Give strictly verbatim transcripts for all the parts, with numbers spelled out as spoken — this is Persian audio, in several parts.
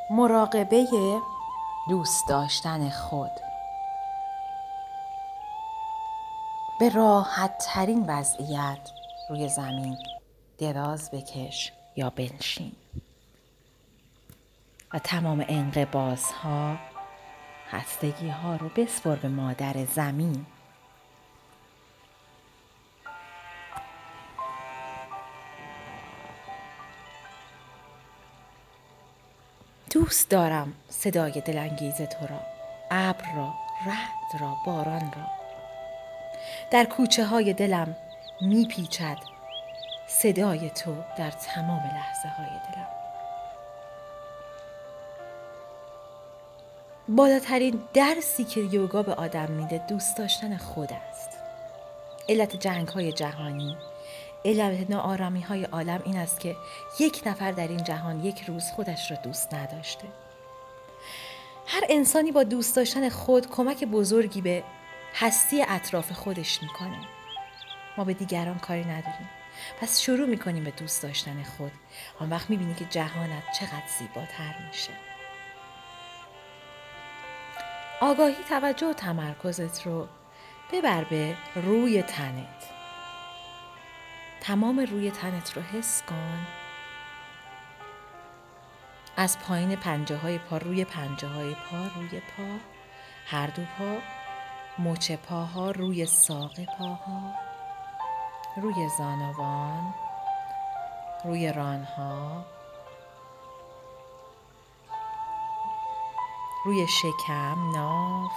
مراقبه دوست داشتن خود. به راحت ترین وضعیت روی زمین دراز بکش یا بنشین و تمام انقباض‌ها، خستگی‌ها رو بسپر به مادر زمین. دوست دارم صدای دلانگیز تو را، ابر را، رعد را، باران را. در کوچه های دلم میپیچد صدای تو در تمام لحظه های دلم. بالاترین درسی که یوگا به آدم میده دوست داشتن خود است. علت جنگ های جهانی، علت ناآرامی های عالم این است که یک نفر در این جهان یک روز خودش را دوست نداشته. هر انسانی با دوست داشتن خود کمک بزرگی به هستی اطراف خودش میکنه. ما به دیگران کاری نداریم، پس شروع میکنیم به دوست داشتن خود. آن وقت میبینی که جهانت چقدر زیباتر میشه. آگاهی، توجه و تمرکزت رو ببر به روی تنت. تمام روی تنت رو حس کن. از پایین پنجه های پا، روی پنجه های پا، روی پا، هر دو پا، مچ پاها، روی ساق پاها، روی زانوان، روی رانها، روی شکم، ناف،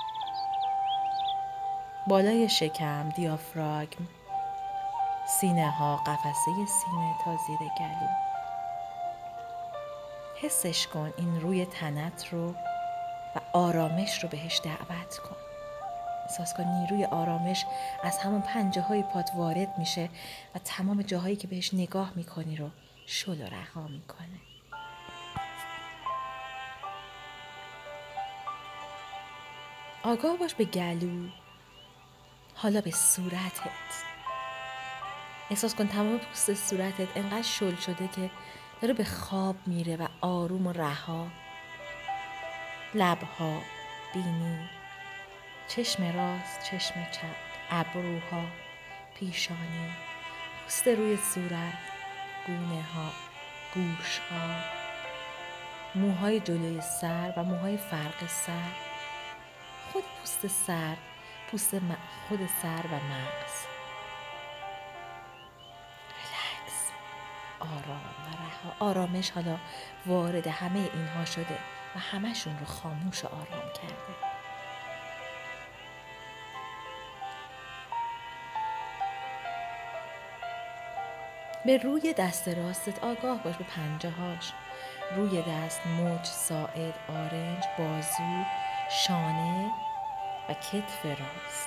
بالای شکم، دیافراگم، سینه ها، قفسه سینه تا زیر گلو. حسش کن این روی تنت رو و آرامش رو بهش دعوت کن. احساس کن نیروی آرامش از همون پنجه های پات وارد میشه و تمام جاهایی که بهش نگاه میکنی رو شل و رها میکنه. آگاه باش به گلو، حالا به صورتت. احساس کن تمام پوست صورتت انقدر شل شده که داره به خواب میره و آروم و رها. لبها، بینی، چشم راست، چشم چپ، ابروها، پیشانی، پوست روی صورت، گونه ها، گوش ها، موهای جلوی سر و موهای فرق سر، خود پوست سر، پوست خود سر و مغز. ریلکس، آرام و رها. آرامش حالا وارد همه اینها شده و همه‌شون رو خاموش و آرام کرده. به روی دست راستت آگاه باش، به پنجه هاش، روی دست، مچ، ساعد، آرنج، بازو، شانه و کتف راست.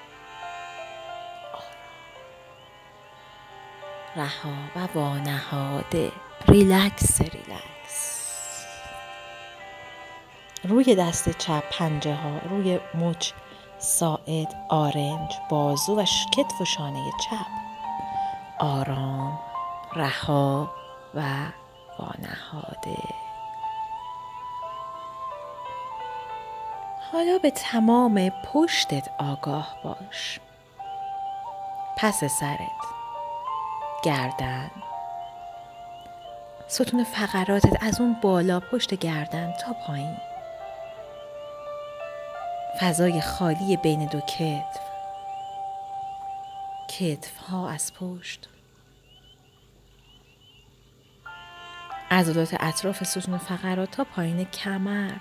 آرام، رها و وانهاده. ریلکس ریلکس. روی دست چپ، پنجه ها، روی مچ، ساعد، آرنج، بازو و کتف و شانه چپ. آرام، رها و وانهاده. حالا به تمام پشتت آگاه باش. پس سرت، گردن، ستون فقراتت از اون بالا پشت گردن تا پایین. فضای خالی بین دو کتف، کتف ها از پشت، عضلات اطراف ستون فقرات تا پایین کمر.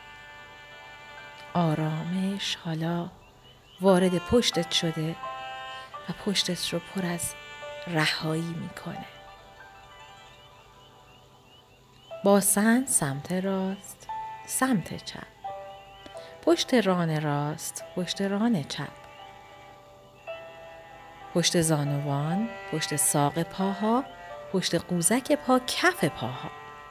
آرامش حالا وارد پشتت شده و پشتت رو پر از رهایی میکنه. باسن سمت راست، سمت چپ، پشت ران راست، پشت ران چپ، پشت زانوان، پشت ساق پاها، پشت قوزک پا، کف پاها.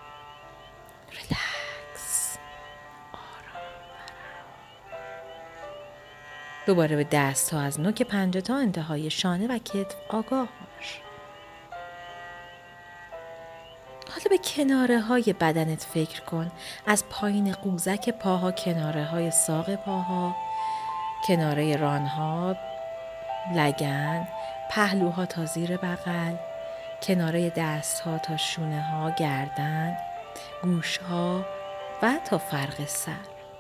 ریلکس، آرام و رها. دوباره به دست ها از نوک پنجه تا انتهای شانه و کتف آگاه باش. حالا به کناره های بدنت فکر کن. از پایین قوزک پاها، کناره های ساق پاها، کناره رانها، لگن، پهلوها تا زیر بغل، کناره دستها تا شونه ها، گردن، گوشها و تا فرق سر.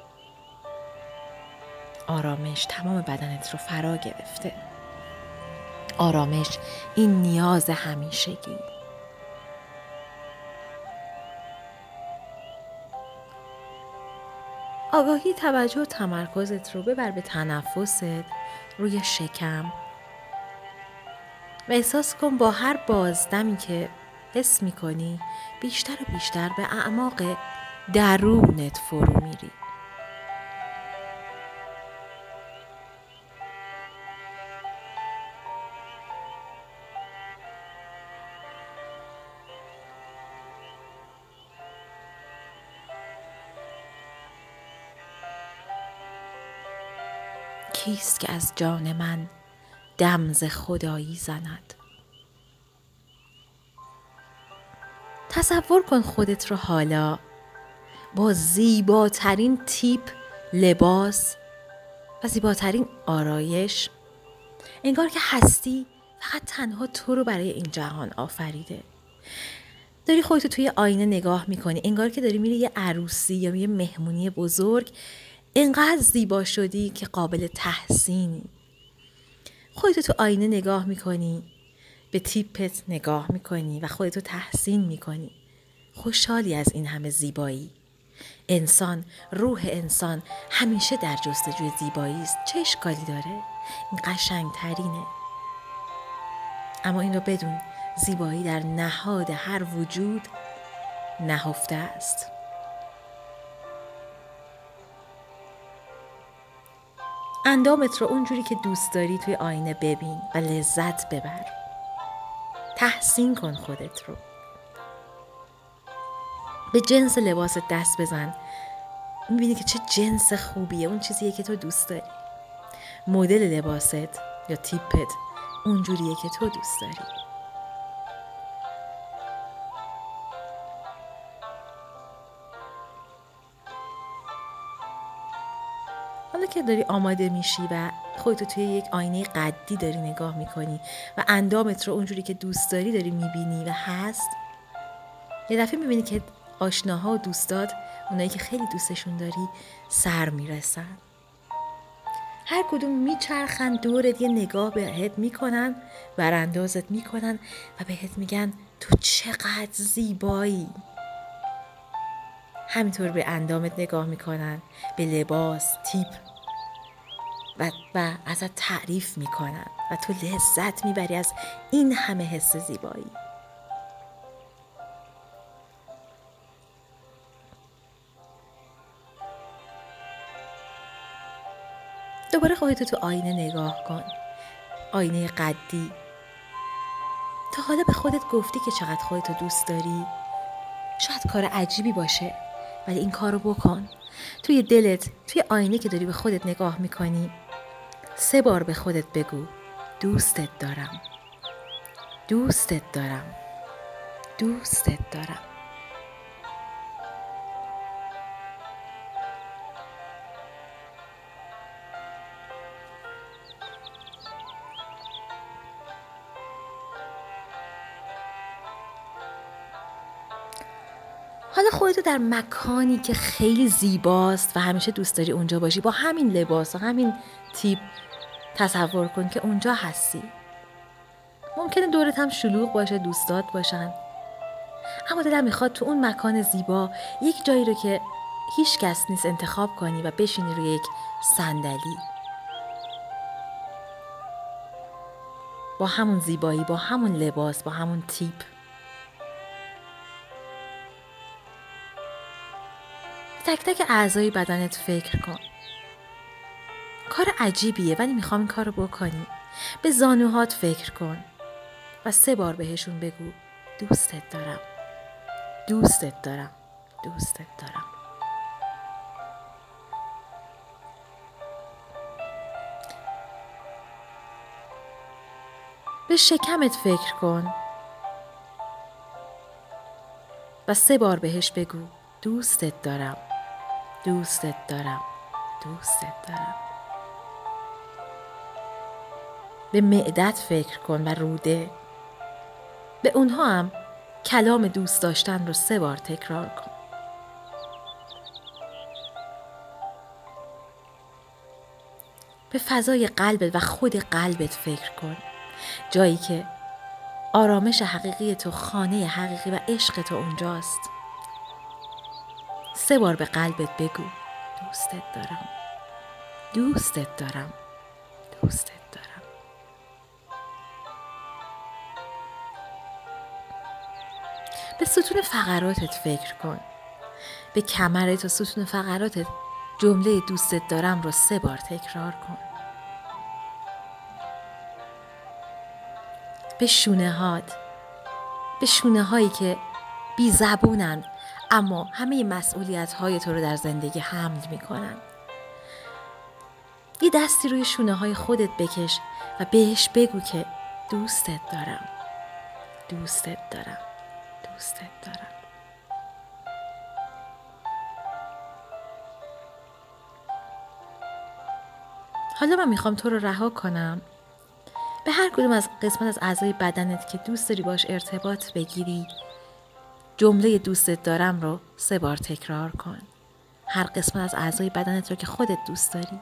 آرامش تمام بدنت رو فرا گرفته. آرامش این نیاز همیشگی. آگاهی، توجه و تمرکزت رو ببر به تنفست روی شکم و احساس کن با هر بازدمی که حس می‌کنی بیشتر و بیشتر به اعماق درونت فرو میری. کیست که از جان من دم ز خدایی زند؟ تصور کن خودت رو حالا با زیباترین تیپ لباس و زیباترین آرایش، انگار که هستی فقط تنها تو رو برای این جهان آفریده. داری خودتو توی آینه نگاه میکنی، انگار که داری میری یه عروسی یا یه مهمونی بزرگ. انقدر زیبا شدی که قابل تحسینی. خودتو تو آینه نگاه میکنی، به تیپت نگاه میکنی و خودتو تحسین میکنی. خوشحالی از این همه زیبایی. انسان، روح انسان همیشه در جستجوی زیبایی است. چه اشکالی داره؟ این قشنگترینه. اما این رو بدون، زیبایی در نهاد هر وجود نهفته است. اندامت رو اونجوری که دوست داری توی آینه ببین و لذت ببر. تحسین کن خودت رو. به جنس لباست دست بزن. میبینی که چه جنس خوبیه. اون چیزیه که تو دوست داری. مدل لباست یا تیپت اونجوریه که تو دوست داری. حالا که داری آماده میشی و خودتو توی یک آینه قدی داری نگاه میکنی و اندامت رو اونجوری که دوست داری داری میبینی و هست، یه دفعه میبینی که آشناها و دوستات، اونایی که خیلی دوستشون داری، سر میرسن. هر کدوم میچرخن دورت، یه نگاه بهت میکنن، براندازت میکنن و بهت میگن تو چقدر زیبایی. همینطور به اندامت نگاه میکنن، به لباس، تیپ و, و ازت تعریف میکنن و تو لذت میبری از این همه حس زیبایی. دوباره خودتو تو آینه نگاه کن. آینه قدی. تا حالا به خودت گفتی که چقدر خودتو دوست داری؟ شاید کار عجیبی باشه، ولی این کارو بکن. توی دلت، توی آینه که داری به خودت نگاه میکنی، سه بار به خودت بگو دوستت دارم، دوستت دارم، دوستت دارم. حالا خودتو در مکانی که خیلی زیباست و همیشه دوست داری اونجا باشی، با همین لباس و همین تیپ تصور کن که اونجا هستی. ممکنه دورت هم شلوغ باشه، دوستات باشن، اما دلم میخواد تو اون مکان زیبا یک جایی رو که هیچ کس نیست انتخاب کنی و بشینی روی یک صندلی. با همون زیبایی، با همون لباس، با همون تیپ. تک تک اعضای بدنت فکر کن. کار عجیبیه ولی میخوام این کار رو بکنی. به زانوهات فکر کن و سه بار بهشون بگو دوستت دارم، دوستت دارم، دوستت دارم. به شکمت فکر کن. و سه بار بهش بگو دوستت دارم، دوستت دارم، دوستت دارم. به معدت فکر کن و روده. به اونها هم کلام دوست داشتن رو سه بار تکرار کن. به فضای قلبت و خود قلبت فکر کن، جایی که آرامش حقیقی تو، خانه حقیقی و عشق تو اونجاست. سه بار به قلبت بگو دوستت دارم، دوستت دارم، دوستت دارم. به ستون فقراتت فکر کن. به کمرت و ستون فقراتت جمله دوستت دارم رو سه بار تکرار کن. به شونه هات، به شونه هایی که بی زبونن اما همه مسئولیت های تو رو در زندگی حمل می کنن. یه دستی روی شونه های خودت بکش و بهش بگو که دوستت دارم، دوستت دارم، دوستت دارم. حالا من میخوام تو رو رها کنم. به هر کدوم از قسمت از اعضای بدنت که دوست داری باش ارتباط بگیری جمله دوستت دارم رو سه بار تکرار کن. هر قسمت از اعضای بدنت رو که خودت دوست داری.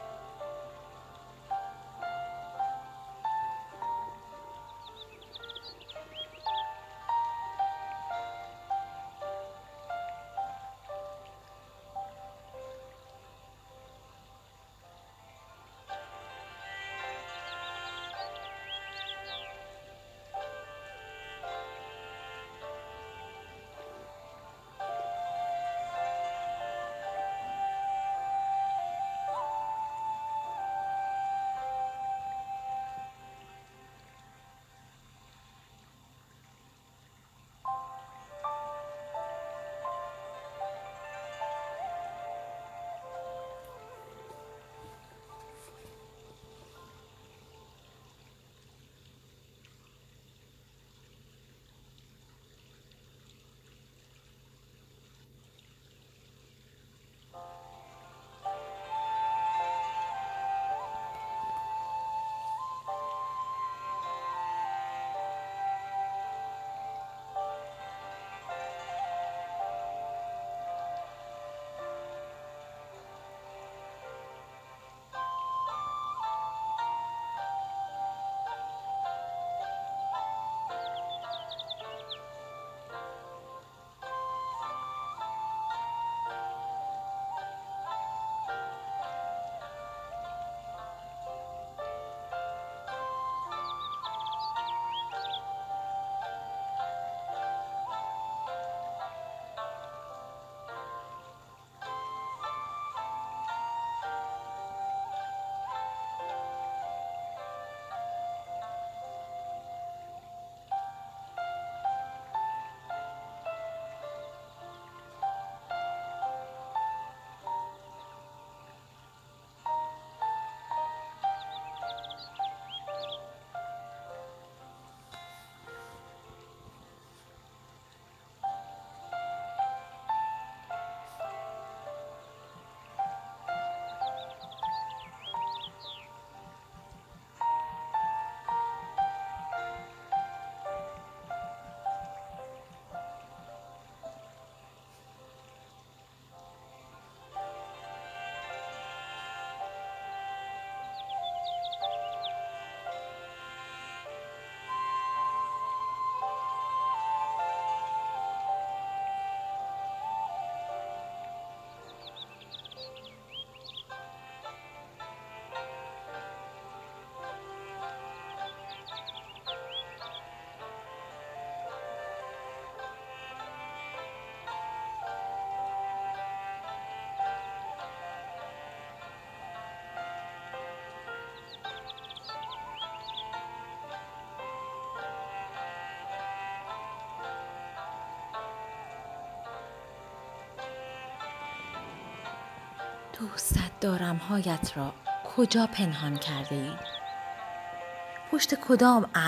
دوستت دارم هایت را کجا پنهان کرده ای؟ پشت کدام ابر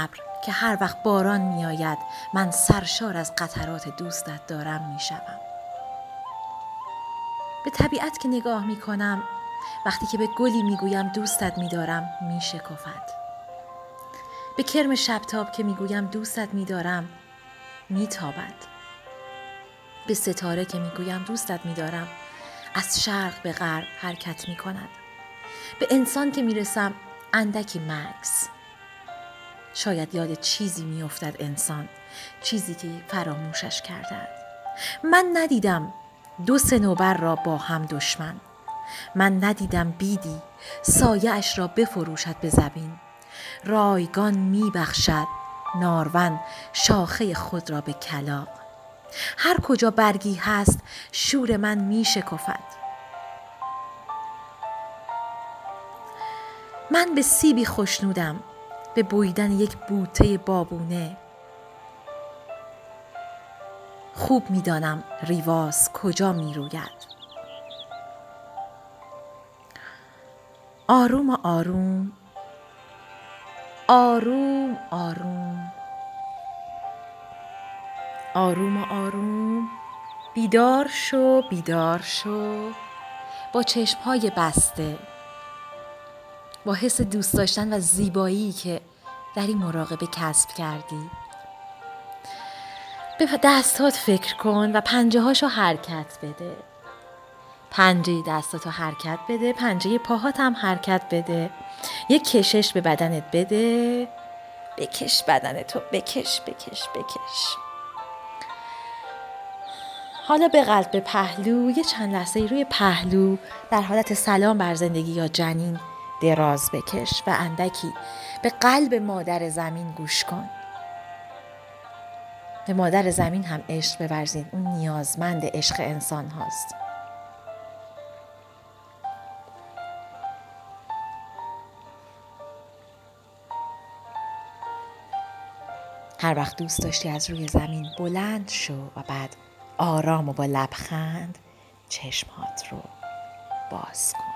که هر وقت باران می آید من سرشار از قطرات دوستت دارم می شوم. به طبیعت که نگاه می کنم، وقتی که به گلی می گویم دوستت می دارم می شکفد. به کرم شبتاب که می گویم دوستت می دارم می تابد. به ستاره که می گویم دوستت می دارم از شرق به غرب حرکت می کند. به انسان که می رسم اندکی مکث. شاید یاد چیزی می افتد انسان، چیزی که فراموشش کرده. من ندیدم دو صنوبر را با هم دشمن. من ندیدم بیدی سایه اش را بفروشد به زمین. رایگان می بخشد نارون شاخه خود را به کلاغ. هر کجا برگی هست شور من می شکفد. من به سیبی خوشنودم، به بویدن یک بوته بابونه. خوب می دانم ریواز کجا می روید. آروم آروم آروم آروم آروم آروم بیدار شو بیدار شو با چشمهای بسته، با حس دوست داشتن و زیبایی که در این مراقبه کسب کردی. به دستات فکر کن و پنجه هاشو حرکت بده. پنجه دستاتو حرکت بده، پنجه پاهات هم حرکت بده. یک کشش به بدنت بده. بکش بدنتو، بکش بکش بکش. حالا به قلب به پهلو، یه چند لحظه روی پهلو در حالت سلام بر زندگی یا جنین دراز بکش و اندکی به قلب مادر زمین گوش کن. به مادر زمین هم عشق بورزین، اون نیازمند عشق انسان هاست. هر وقت دوست داشتی از روی زمین بلند شو و بعد آرام و با لبخند چشمات رو باز کن.